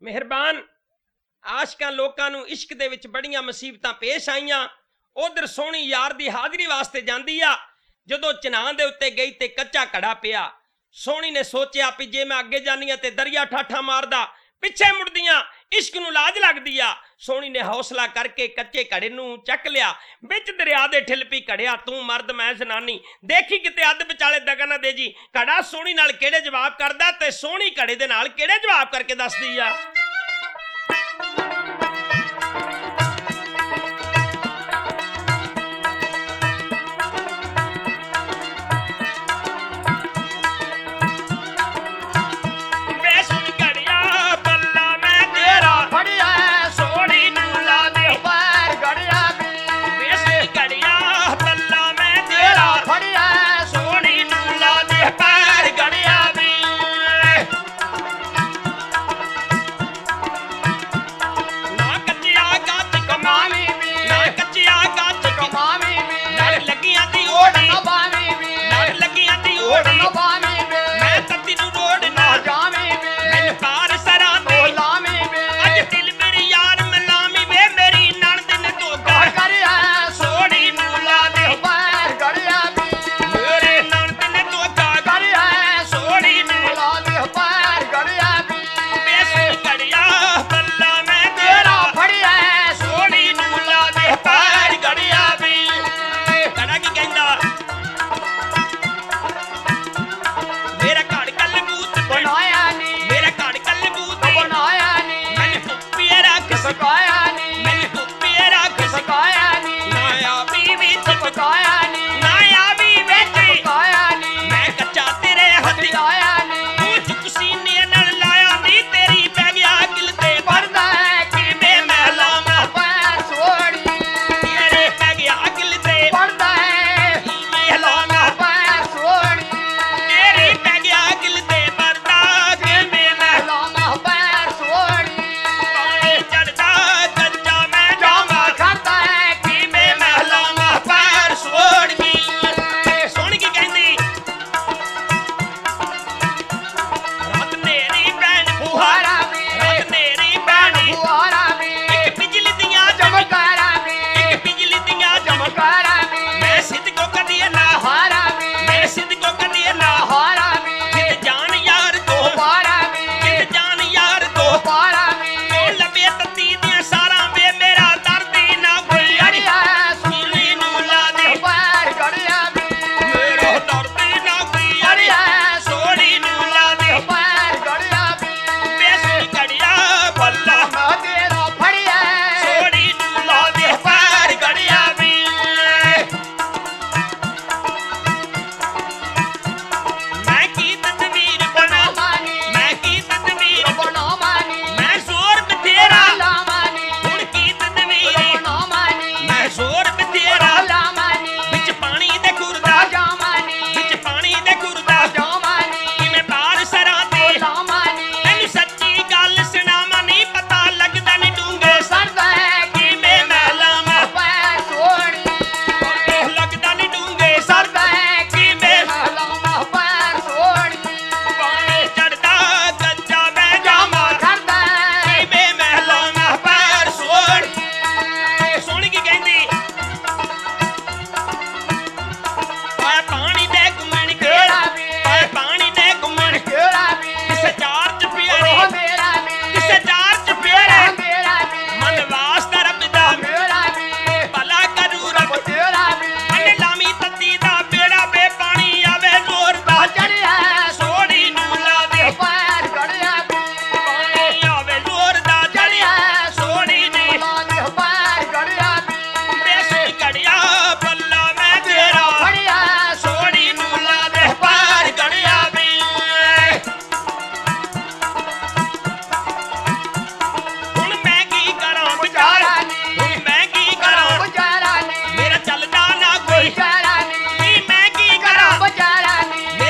ਮਿਹਰਬਾਨ। ਆਸ਼ਕਾਂ ਲੋਕਾਂ ਨੂੰ ਇਸ਼ਕ ਦੇ ਵਿੱਚ ਬੜੀਆਂ ਮੁਸੀਬਤਾਂ ਪੇਸ਼ ਆਈਆਂ। ਉਧਰ ਸੋਹਣੀ ਯਾਰ ਦੀ ਹਾਜ਼ਰੀ ਵਾਸਤੇ ਜਾਂਦੀ ਆ। ਜਦੋਂ ਚਨਾਨ ਦੇ ਉੱਤੇ ਗਈ ਤੇ ਕੱਚਾ ਘੜਾ ਪਿਆ। ਸੋਹਣੀ ਨੇ ਸੋਚਿਆ ਵੀ ਜੇ ਮੈਂ ਅੱਗੇ ਜਾਨੀ ਆ ਤੇ ਦਰਿਆ ਠਾਠਾ ਮਾਰਦਾ, ਪਿੱਛੇ ਮੁੜਦੀਆਂ ਇਸ਼ਕ ਨੂੰ ਲਾਜ ਲੱਗਦੀ ਆ। ਸੋਹਣੀ ਨੇ ਹੌਸਲਾ ਕਰਕੇ ਕੱਚੇ ਘੜੇ ਨੂੰ ਚੱਕ ਲਿਆ, ਵਿੱਚ ਦਰਿਆ ਦੇ ਠਿਲ ਪੀ ਘੜਿਆ। ਤੂੰ ਮਰਦ ਮੈਂ ਜ਼ਨਾਨੀ, ਦੇਖੀ ਕਿਤੇ ਅੱਧ ਵਿਚਾਲੇ ਦਗਾ ਨਾ ਦੇ ਜੀ। ਘੜਾ ਸੋਹਣੀ ਨਾਲ ਕਿਹੜੇ ਜਵਾਬ ਕਰਦਾ ਤੇ ਸੋਹਣੀ ਘੜੇ ਦੇ ਨਾਲ ਕਿਹੜੇ ਜਵਾਬ ਕਰਕੇ ਦੱਸਦੀ ਆ।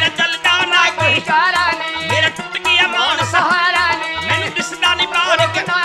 मेरा टूट गया मान सहारा नहीं, मैंने दिसदा नहीं पार